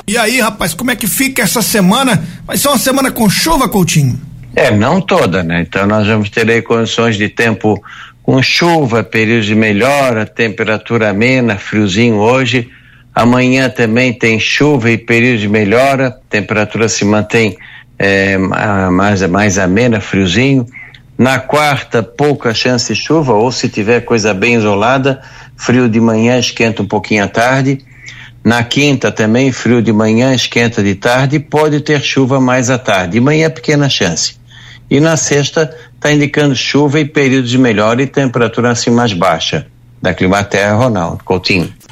E aí, rapaz, como é que fica essa semana? Vai ser uma semana com chuva, Coutinho? Não toda, né? Então nós vamos ter aí condições de tempo com chuva, períodos de melhora, temperatura amena, friozinho hoje. Amanhã também tem chuva e período de melhora, temperatura se mantém mais amena, friozinho. Na quarta, pouca chance de chuva, ou se tiver coisa bem isolada, frio de manhã, esquenta um pouquinho à tarde. Na quinta também, frio de manhã, esquenta de tarde, pode ter chuva mais à tarde. De manhã, pequena chance. E na sexta, está indicando chuva e períodos de melhora e temperatura assim mais baixa. Da Climaterra, Ronaldo Coutinho.